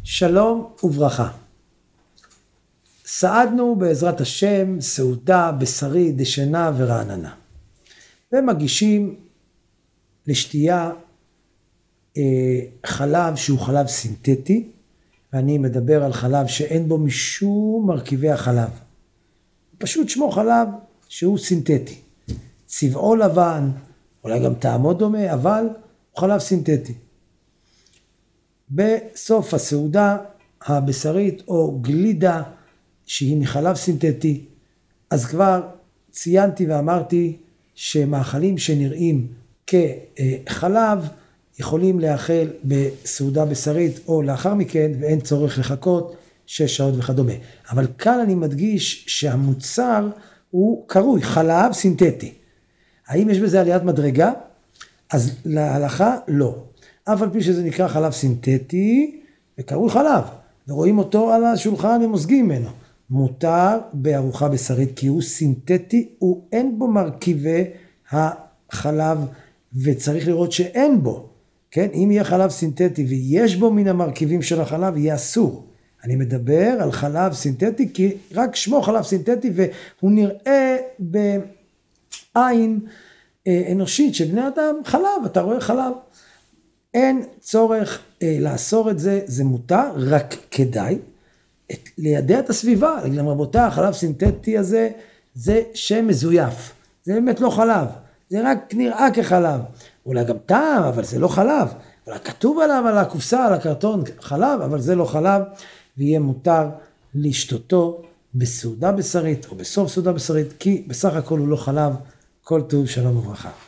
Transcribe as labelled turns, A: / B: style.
A: שלום וברכה. סעדנו בעזרת השם סעודה בשרית דשנה ורעננה. ומגישים לשתייה חלב שהוא חלב סינתטי, ואני מדבר על חלב שאין בו משום מרכיבי החלב. פשוט שמו חלב שהוא סינתטי. צבעו לבן, אולי גם טעמו דומה, אבל הוא חלב סינתטי. בסוף הסעודה הבשרית או גלידה שהיא מחלב סינתטי, אז כבר ציינתי ואמרתי שמאכלים שנראים כחלב יכולים לאכול בסעודה בשרית או לאחר מכן, ואין צורך לחכות 6 שעות וכדומה. אבל כאן אני מדגיש שהמוצר הוא קרוי חלב סינתטי. האם יש בזה עליית מדרגה? אז להלכה לא. אף על פי שזה נקרא חלב סינתטי וקרוי חלב, ורואים אותו על השולחן ומוזגים ממנו. מותר בארוחה בשרית כי הוא סינתטי, אין בו מרכיבי החלב, וצריך לראות שאין בו. כן? אם יהיה חלב סינתטי ויש בו מן המרכיבים של החלב, יהיה אסור. אני מדבר על חלב סינתטי כי רק שמו חלב סינתטי, והוא נראה בעין אנושית של בני אדם חלב, אתה רואה חלב. אין צורך לאסור את זה, זה מותר, רק כדאי לידע את הסביבה. להגיד להם, רבותיי, החלב סינתטי הזה, זה שם מזויף. זה באמת לא חלב. זה רק נראה כחלב. אולי גם טעם, אבל זה לא חלב. אולי כתוב עליו, על הקופסה, על הקרטון, חלב, אבל זה לא חלב. ויהיה מותר לשתותו בסעודה בשרית, או בסוף סעודה בשרית, כי בסך הכל הוא לא חלב. כל טוב, שלום וברכה.